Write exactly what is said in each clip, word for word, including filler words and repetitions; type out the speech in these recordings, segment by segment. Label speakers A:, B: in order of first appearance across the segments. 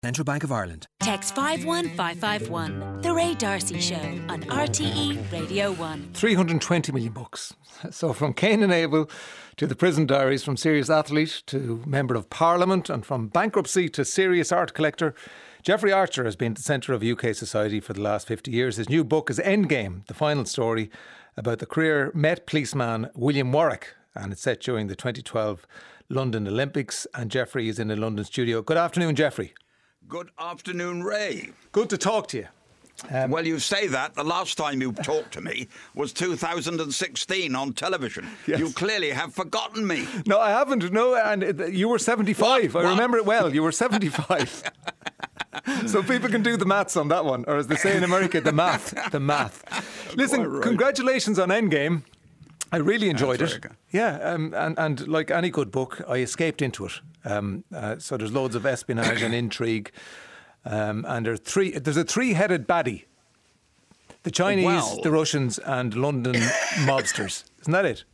A: Central Bank of Ireland.
B: Text five one five five one. The Ray D'Arcy Show on R T E Radio one.
C: three hundred twenty million books. So from Cain and Abel to The Prison Diaries, from serious athlete to Member of Parliament, and from bankruptcy to serious art collector, Jeffrey Archer has been at the centre of U K society for the last fifty years. His new book is Endgame, the final story about the career Met policeman William Warwick, and it's set during the twenty twelve London Olympics, and Jeffrey is in a London studio. Good afternoon, Jeffrey.
D: Good afternoon, Ray.
C: Good to talk to you.
D: Um, well, you say that. The last time you talked to me was two thousand sixteen on television. Yes. You clearly have forgotten me.
C: No, I haven't. No, and you were seventy-five.
D: What?
C: I
D: What?
C: remember it well. You were seventy-five. So people can do the maths on that one. Or as they say in America, the math. The math. Listen,
D: right.
C: Congratulations on Endgame. I really enjoyed
D: That's
C: it.
D: very good.
C: Yeah, um, and, and like any good book, I escaped into it. Um, uh, so there's loads of espionage and intrigue. Um, and there's three. There's a three-headed baddie. The Chinese,
D: Well.
C: the Russians and London mobsters. Isn't that it?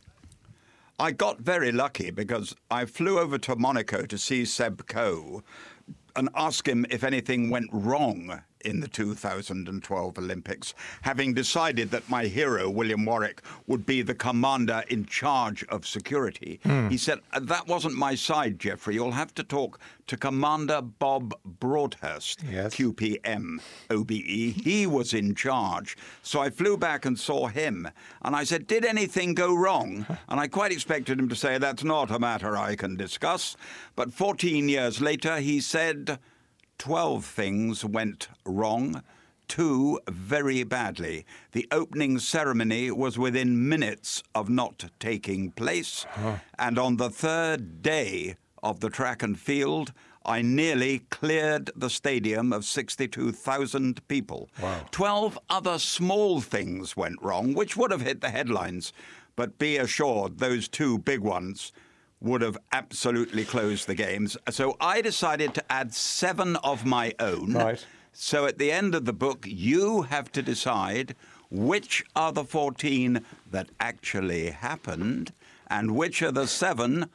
D: I got very lucky because I flew over to Monaco to see Seb Coe and ask him if anything went wrong in the two thousand twelve Olympics, having decided that my hero, William Warwick, would be the commander in charge of security. Mm. He said, that wasn't my side, Jeffrey. You'll have to talk to Commander Bob Broadhurst,
C: yes.
D: Q P M, O B E. He was in charge. So I flew back and saw him. And I said, did anything go wrong? And I quite expected him to say, that's not a matter I can discuss. But fourteen years later, he said, twelve things went wrong, two very badly. The opening ceremony was within minutes of not taking place. Oh. And on the third day of the track and field, I nearly cleared the stadium of sixty-two thousand people.
C: Wow.
D: twelve other small things went wrong, which would have hit the headlines. But be assured, those two big ones would have absolutely closed the games. So I decided to add seven of my own.
C: Right.
D: So at the end of the book, you have to decide which are the fourteen that actually happened and which are the seven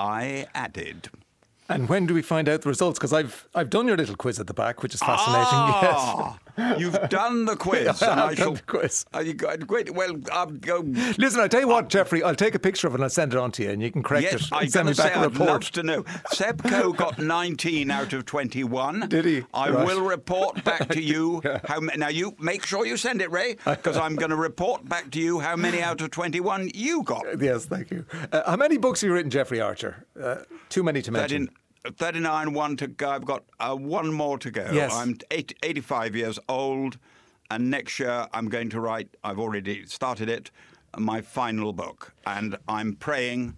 D: I added.
C: And when do we find out the results? Because I've I've done your little quiz at the back, which is fascinating.
D: Ah, yes. You've done the quiz.
C: I
D: and
C: have
D: I
C: done
D: shall,
C: the quiz.
D: Uh, you got, great. Well, I'll go.
C: Listen, I'll tell you what, Jeffrey, I'll take a picture of it and I'll send it on to you and you can correct
D: Yes,
C: it
D: I
C: and send me
D: say
C: back a
D: I'd
C: report.
D: love to know. Seb Coe got nineteen out of twenty-one.
C: Did he?
D: I
C: Right.
D: will report back to you how many. Now you make sure you send it, Ray, because I'm going to report back to you how many out of twenty-one you got.
C: Yes, thank you. Uh, how many books have you written, Jeffrey Archer? Uh, too many to mention.
D: thirty-nine, one to go. I've got uh, one more to go.
C: Yes.
D: I'm eight, eighty-five years old, and next year I'm going to write, I've already started it, my final book. And I'm praying.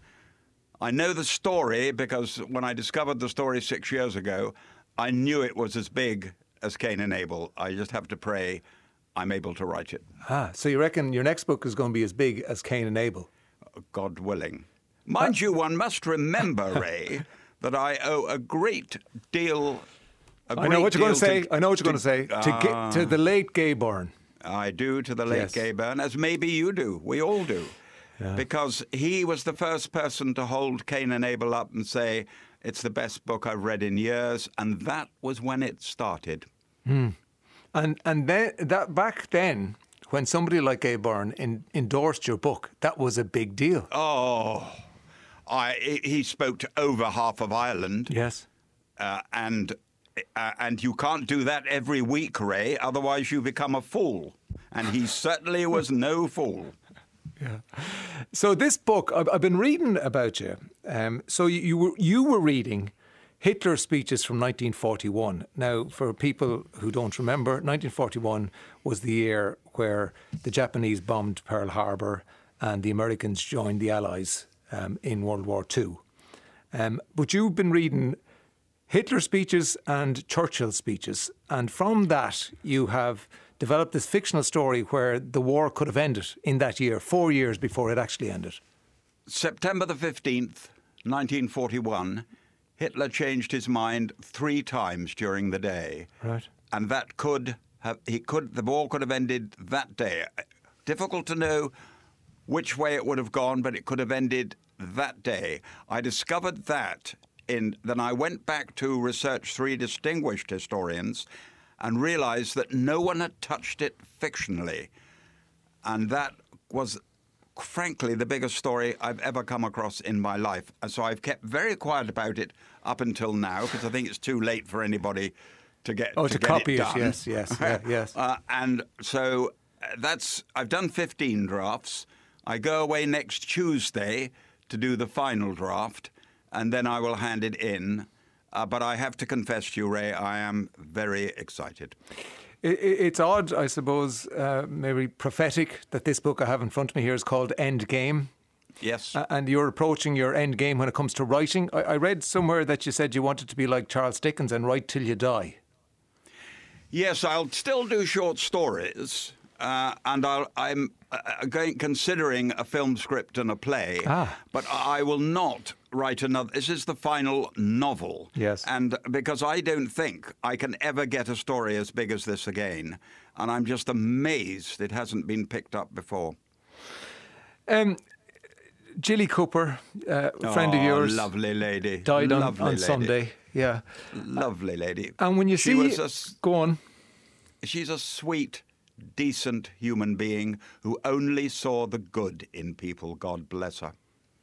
D: I know the story because when I discovered the story six years ago, I knew it was as big as Cain and Abel. I just have to pray I'm able to write it.
C: Ah, so you reckon your next book is going to be as big as Cain and Abel?
D: God willing. Mind uh, you, one must remember, Ray, that I owe a great deal. A
C: I know what you're going to say.
D: To,
C: I know what you're
D: to,
C: going to say.
D: Uh,
C: to, get, to the late Gay Byrne.
D: I do, to the late
C: Yes.
D: Gay Byrne, as maybe you do. We all do.
C: Yeah.
D: Because he was the first person to hold Cain and Abel up and say, it's the best book I've read in years. And that was when it started.
C: Mm. And and then that back then, when somebody like Gay Byrne in, endorsed your book, that was a big deal.
D: Oh, I, he spoke to over half of Ireland.
C: Yes.
D: Uh, and uh, and you can't do that every week, Ray, otherwise you become a fool. And he certainly was no fool.
C: Yeah. So this book, I've, I've been reading about you. Um, so you, you were you were reading Hitler's speeches from nineteen forty-one. Now, for people who don't remember, nineteen forty-one was the year where the Japanese bombed Pearl Harbor and the Americans joined the Allies um, in World War Two. Um, but you've been reading Hitler speeches and Churchill speeches, and from that you have developed this fictional story where the war could have ended in that year, four years before it actually ended.
D: September the fifteenth, nineteen forty-one, Hitler changed his mind three times during the day.
C: Right.
D: And that could have, he could, the war could have ended that day. Difficult to know which way it would have gone, but it could have ended that day. I discovered that in, then I went back to research three distinguished historians and realized that no one had touched it fictionally. And that was, frankly, the biggest story I've ever come across in my life. And so I've kept very quiet about it up until now, because I think it's too late for anybody to get
C: Oh,
D: to,
C: to
D: get
C: copy
D: it
C: it,
D: done.
C: yes, yes, yeah, yes.
D: uh, and so uh, that's, I've done fifteen drafts. I go away next Tuesday to do the final draft, and then I will hand it in. Uh, but I have to confess to you, Ray, I am very excited.
C: It, it, it's odd, I suppose, uh, maybe prophetic, that this book I have in front of me here is called End Game.
D: Yes.
C: Uh, and you're approaching your end game when it comes to writing. I, I read somewhere that you said you wanted to be like Charles Dickens and write till you die.
D: Yes, I'll still do short stories, uh, and I'll, I'm uh, going considering a film script and a play.
C: Ah.
D: But I will not write another. This is the final novel.
C: Yes.
D: And because I don't think I can ever get a story as big as this again, and I'm just amazed it hasn't been picked up before.
C: Um, Jilly Cooper, uh, a friend
D: oh,
C: of yours,
D: lovely lady,
C: died on,
D: lovely
C: on
D: lady.
C: Sunday. Yeah,
D: Lovely lady.
C: and when you
D: she
C: see,
D: was a s-
C: go on.
D: She's a sweet, decent human being who only saw the good in people. God bless her.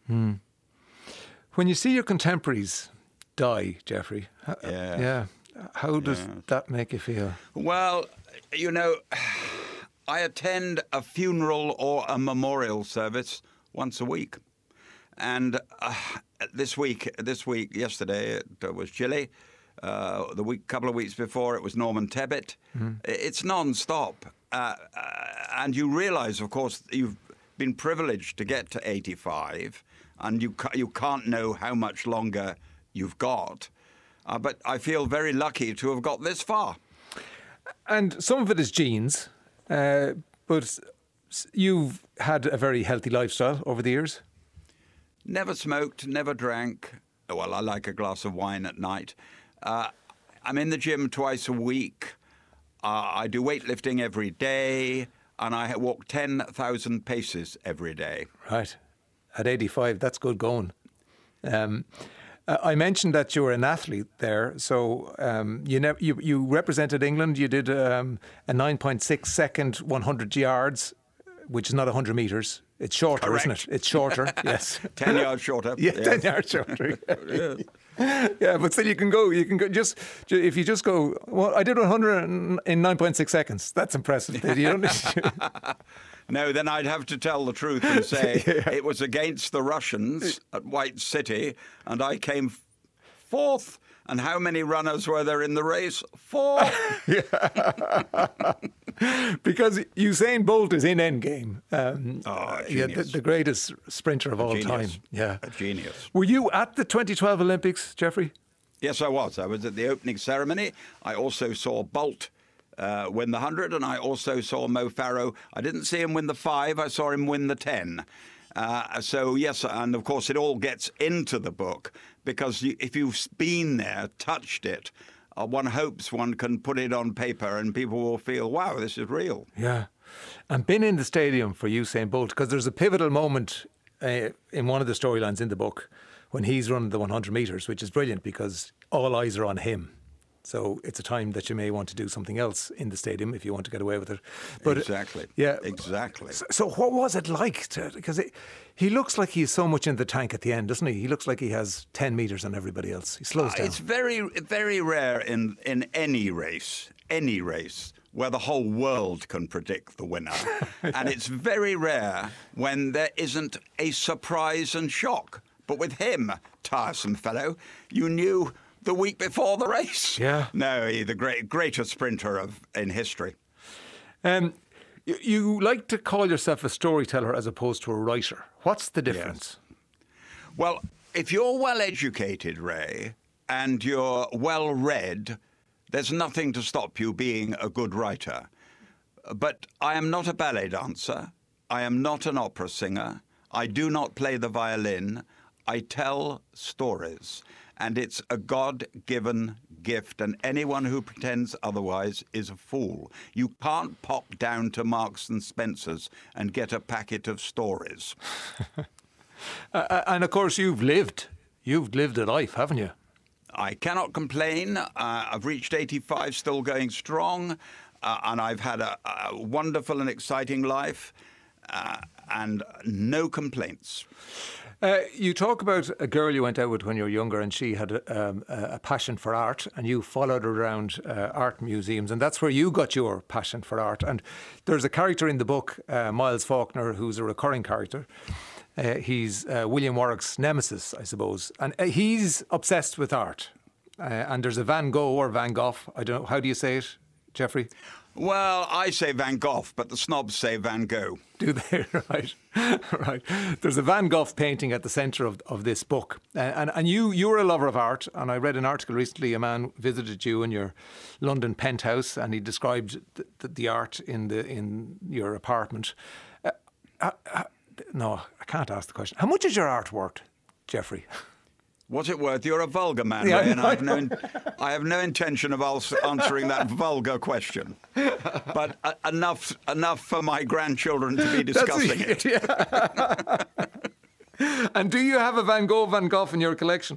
C: When you see your contemporaries die, Jeffrey, h-
D: Yes.
C: yeah, how does
D: Yes.
C: that make you feel?
D: Well, you know, I attend a funeral or a memorial service once a week. And uh, this week, this week, yesterday, it was Jilly. Uh, the week, couple of weeks before, it was Norman Tebbit. Mm-hmm. It's non-stop. Uh, uh, and you realise, of course, you've been privileged to get to eighty-five, and you, ca- you can't know how much longer you've got. Uh, but I feel very lucky to have got this far.
C: And some of it is genes, uh, but s- you've had a very healthy lifestyle over the years.
D: Never smoked, never drank. Well, I like a glass of wine at night. Uh, I'm in the gym twice a week. Uh, I do weightlifting every day, and I walk ten thousand paces every day.
C: Right. At eighty-five, that's good going. Um, uh, I mentioned that you were an athlete there. So um, you, nev- you you represented England. You did um, a nine point six second one hundred yards, which is not one hundred metres. It's shorter,
D: Correct.
C: isn't it? It's shorter, yes.
D: ten yards shorter.
C: Yeah,
D: yes.
C: ten yards shorter. Yeah, but still you can go, you can go, just, ju- if you just go, well, I did one hundred in nine point six seconds. That's impressive. You don't need to-
D: No, then I'd have to tell the truth and say
C: Yeah.
D: it was against the Russians at White City, and I came f- fourth. And how many runners were there in the race? Four.
C: Because Usain Bolt is in Endgame. Um,
D: Oh, a
C: yeah, the,
D: genius.
C: the greatest sprinter of all
D: Genius.
C: time. Yeah.
D: A genius.
C: Were you at the twenty twelve Olympics, Jeffrey?
D: Yes, I was. I was at the opening ceremony. I also saw Bolt uh, win the one hundred, and I also saw Mo Farah. I didn't see him win the five. I saw him win the ten. Uh, so, yes, and of course it all gets into the book, because you, if you've been there, touched it, uh, one hopes one can put it on paper and people will feel, wow, this is real.
C: Yeah. And been in the stadium for Usain Bolt, because there's a pivotal moment uh, in one of the storylines in the book when he's running the one hundred metres, which is brilliant because all eyes are on him. So it's a time that you may want to do something else in the stadium if you want to get away with it. But
D: exactly.
C: Yeah.
D: Exactly.
C: So, so what was it like? To, because it, he looks like he's so much in the tank at the end, doesn't he? He looks like he has ten metres on everybody else. He slows
D: Uh,
C: down.
D: It's very, very rare in, in any race, any race, where the whole world can predict the winner. And it's very rare when there isn't a surprise and shock. But with him, tiresome fellow, you knew the week before the race.
C: Yeah.
D: No, he's the great, greatest sprinter of in history.
C: Um, you, you like to call yourself a storyteller as opposed to a writer. What's the difference?
D: Well, if you're well educated, Ray, and you're well read, there's nothing to stop you being a good writer. But I am not a ballet dancer. I am not an opera singer. I do not play the violin. I tell stories. And it's a God-given gift, and anyone who pretends otherwise is a fool. You can't pop down to Marks and Spencer's and get a packet of stories.
C: Uh, and of course, you've lived. you've lived a life, haven't you?
D: I cannot complain. Uh, I've reached eighty-five, still going strong, uh, and I've had a, a wonderful and exciting life, uh, and no complaints.
C: Uh, you talk about a girl you went out with when you were younger, and she had a, um, a passion for art, and you followed her around uh, art museums, and that's where you got your passion for art. And there's a character in the book, uh, Miles Faulkner, who's a recurring character. Uh, he's uh, William Warwick's nemesis, I suppose, and uh, he's obsessed with art. Uh, and there's a Van Gogh or Van Gogh. I don't know. How do you say it, Jeffrey?
D: Well, I say Van Gogh, but the snobs say Van Gogh.
C: Do they? Right. Right. There's a Van Gogh painting at the centre of, of this book. Uh, and and you, you're a lover of art. And I read an article recently, a man visited you in your London penthouse and he described the, the, the art in the in your apartment. Uh, uh, uh, no, I can't ask the question. How much is your art worth, Jeffrey?
D: What's it worth? You're a vulgar man,
C: Yeah,
D: Ray, and
C: I
D: I have, no, I have no intention of answering that vulgar question. But uh, enough enough for my grandchildren to be discussing it.
C: Yeah. And do you have a Van Gogh Van Gogh in your collection?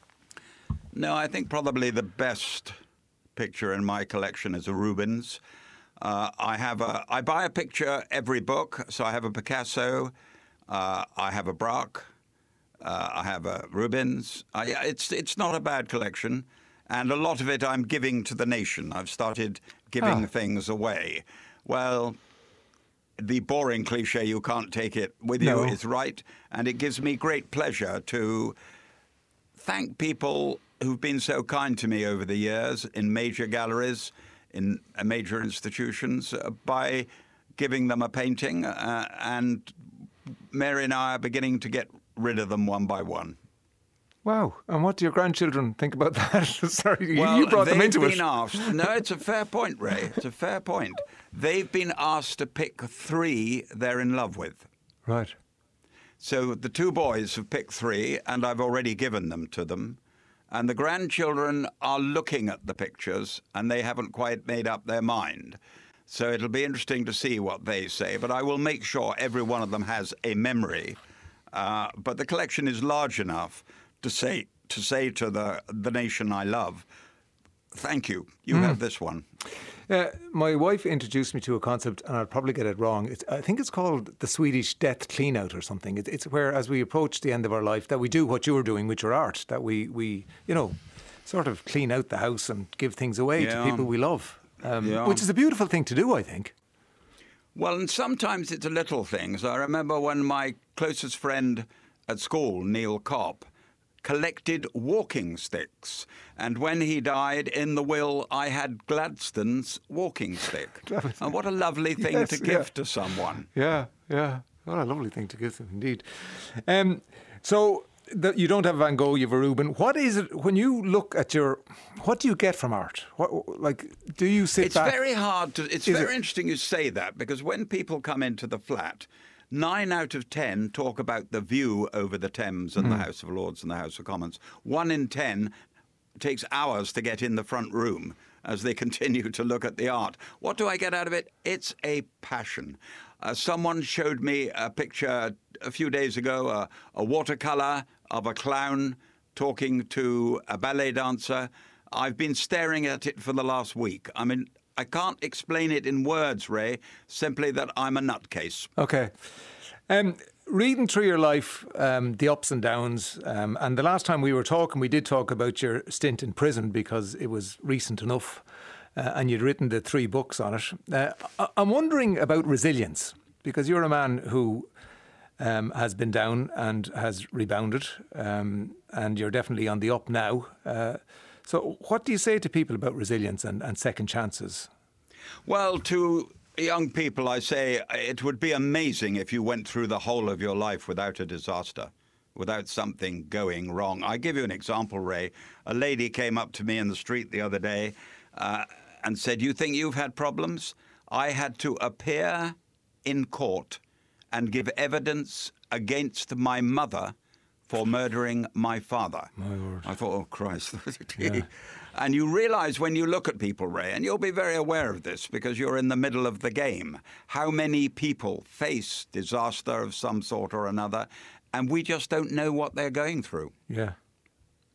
D: No, I think probably the best picture in my collection is a Rubens. Uh, I have a. I buy a picture every book, so I have a Picasso, uh, I have a Braque. Uh, I have a Rubens. I, it's it's not a bad collection, and a lot of it I'm giving to the nation. I've started giving
C: Ah.
D: things away. Well, the boring cliche, you can't take it with you,
C: No.
D: is right, and it gives me great pleasure to thank people who've been so kind to me over the years in major galleries, in uh, major institutions, uh, by giving them a painting, uh, and Mary and I are beginning to get rid of them one by one.
C: Wow. And what do your grandchildren think about that? Sorry, you-
D: Well,
C: you brought them
D: they've
C: into
D: been
C: it.
D: asked. No, it's a fair point, Ray. It's a fair point. They've been asked to pick three they're in love with.
C: Right.
D: So the two boys have picked three, and I've already given them to them. And the grandchildren are looking at the pictures, and they haven't quite made up their mind. So it'll be interesting to see what they say. But I will make sure every one of them has a memory. Uh, but the collection is large enough to say to say to the the nation I love, thank you. You have this one.
C: Uh, my wife introduced me to a concept, and I'll probably get it wrong. It's, I think it's called the Swedish death clean-out or something. It, it's where, as we approach the end of our life, that we do what you're doing with your art, that we, we you know, sort of clean out the house and give things away
D: Yeah.
C: to people we love, um,
D: Yeah.
C: which is a beautiful thing to do, I think.
D: Well, and sometimes it's little things. I remember when my closest friend at school, Neil Kopp, collected walking sticks. And when he died, in the will, I had Gladstone's walking stick. And what a lovely thing
C: Yes,
D: to give
C: yeah.
D: to someone.
C: Yeah, yeah. What a lovely thing to give them, indeed. Um, so the, you don't have Van Gogh, you have a Rubin. What is it when you look at your? What do you get from art? What like do you sit
D: It's
C: back?
D: very hard to. It's
C: Is
D: very
C: it?
D: interesting you say that, because when people come into the flat, nine out of ten talk about the view over the Thames and the House of Lords and the House of Commons. One in ten takes hours to get in the front room as they continue to look at the art. What do I get out of it? It's a passion. Uh, someone showed me a picture a few days ago, uh, a watercolour of a clown talking to a ballet dancer. I've been staring at it for the last week. I mean, I can't explain it in words, Ray, simply that I'm a nutcase.
C: Okay. Um, reading through your life, um, the ups and downs, um, and the last time we were talking, we did talk about your stint in prison because it was recent enough, uh, and you'd written the three books on it. Uh, I- I'm wondering about resilience, because you're a man who um, has been down and has rebounded, um, and you're definitely on the up now. Uh, so what do you say to people about resilience and, and second chances?
D: Well, to young people, I say it would be amazing if you went through the whole of your life without a disaster, without something going wrong. I give you an example, Ray. A lady came up to me in the street the other day uh, and said, "You think you've had problems?" I had to appear in court and give evidence against my mother for murdering my father.
C: My word.
D: I thought, oh, Christ. And you realise when you look at people, Ray, and you'll be very aware of this because you're in the middle of the game, how many people face disaster of some sort or another, and we just don't know what they're going through.
C: Yeah.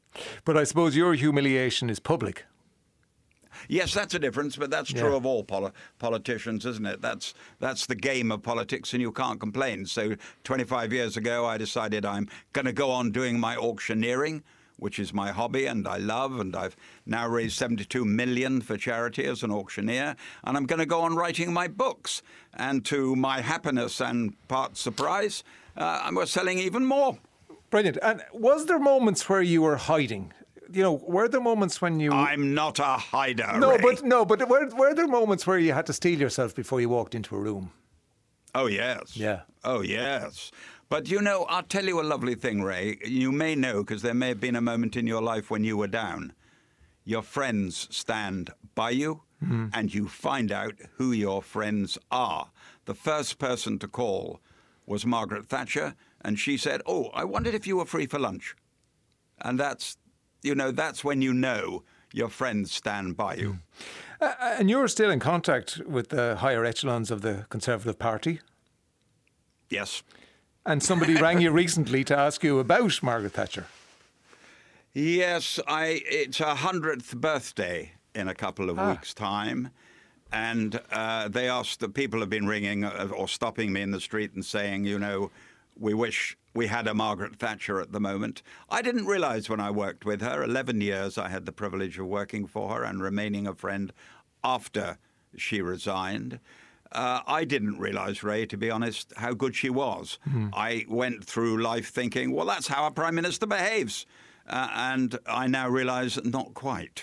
C: But I suppose your humiliation is public.
D: Yes, that's a difference, but that's true
C: Yeah.
D: of all poli- politicians, isn't it? That's that's the game of politics, and you can't complain. So twenty-five years ago, I decided I'm going to go on doing my auctioneering, which is my hobby and I love, and I've now raised seventy-two million for charity as an auctioneer, and I'm going to go on writing my books. And to my happiness and part surprise, uh, we're selling even more.
C: Brilliant. And was there moments where you were hiding? You know, were there moments when you...
D: I'm not a hider,
C: No,
D: Ray.
C: but no, but were, were there moments where you had to steel yourself before you walked into a room?
D: Oh, yes.
C: Yeah.
D: Oh, yes. But, you know, I'll tell you a lovely thing, Ray. You may know, because there may have been a moment in your life when you were down. Your friends stand by you, mm-hmm. and you find out who your friends are. The first person to call was Margaret Thatcher, and she said, oh, I wondered if you were free for lunch. And that's, you know, that's when you know your friends stand by you.
C: Mm. Uh, and you're still in contact with the higher echelons of the Conservative Party?
D: Yes.
C: And somebody rang you recently to ask you about Margaret Thatcher.
D: Yes, I. It's her hundredth birthday in a couple of
C: Ah.
D: weeks' time. And uh, they asked, the people have been ringing or stopping me in the street and saying, you know, we wish we had a Margaret Thatcher at the moment. I didn't realise when I worked with her, eleven years I had the privilege of working for her and remaining a friend after she resigned. Uh, I didn't realise, Ray, to be honest, how good she was. Mm. I went through life thinking, well, that's how a Prime Minister behaves. Uh, and I now realise not quite.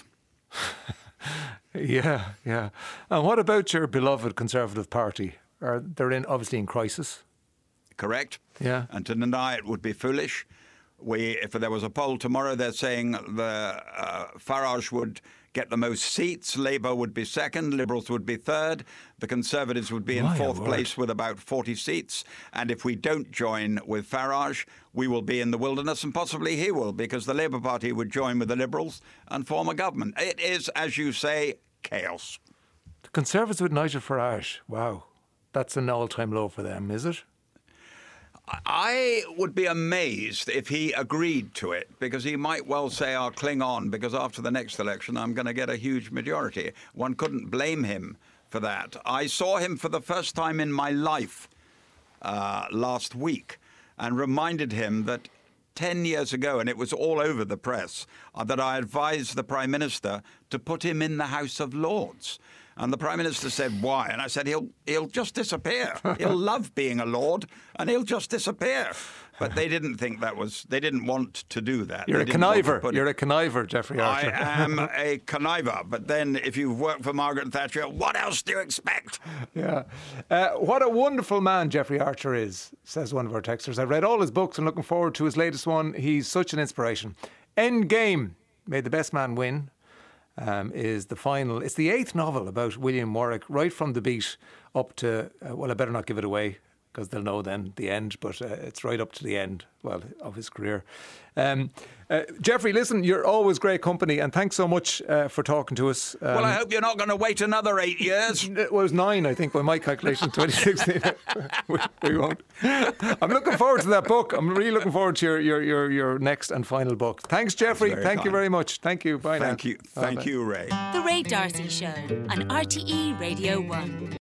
C: Yeah, yeah. And what about your beloved Conservative Party? Are they're in obviously in crisis?
D: Correct.
C: Yeah.
D: And to deny it would be foolish. We, if there was a poll tomorrow, they're saying the uh, Farage would get the most seats, Labour would be second, Liberals would be third, the Conservatives would be in
C: My
D: fourth
C: word.
D: place with about forty seats. And if we don't join with Farage, we will be in the wilderness, and possibly he will, because the Labour Party would join with the Liberals and form a government. It is, as you say, chaos.
C: The Conservatives with Nigel Farage. Wow. That's an all-time low for them, is it?
D: I would be amazed if he agreed to it, because he might well say, I'll cling on, because after the next election, I'm going to get a huge majority. One couldn't blame him for that. I saw him for the first time in my life uh, last week and reminded him that ten years ago, and it was all over the press, uh, that I advised the Prime Minister to put him in the House of Lords. And the Prime Minister said, why? And I said, he'll he'll just disappear. He'll love being a Lord, and he'll just disappear. But they didn't think that was, they didn't want to do that.
C: You're
D: They
C: a
D: didn't want to
C: conniver.
D: put
C: You're
D: it-
C: a conniver, Jeffrey Archer.
D: I am a conniver. But then if you've worked for Margaret Thatcher, what else do you expect?
C: Yeah. Uh, what a wonderful man Jeffrey Archer is, says one of our texters. I've read all his books and looking forward to his latest one. He's such an inspiration. Endgame, May the Best Man Win, um, is the final. It's the eighth novel about William Warwick, right from the beat up to, uh, well, I better not give it away, because they'll know then the end, but uh, it's right up to the end, well, of his career. Um, uh, Jeffrey, listen, you're always great company, and thanks so much uh, for talking to us. Um,
D: Well, I hope you're not going to wait another eight years.
C: It was nine, I think, by my calculation, twenty sixteen. we, we won't. I'm looking forward to that book. I'm really looking forward to your, your, your, your next and final book. Thanks, Jeffrey.
D: very
C: Thank you
D: kind.
C: very much. Thank you. Bye now.
D: Thank you. Thank
C: Bye-bye.
D: you, Ray.
B: The Ray Darcy Show on R T E Radio one.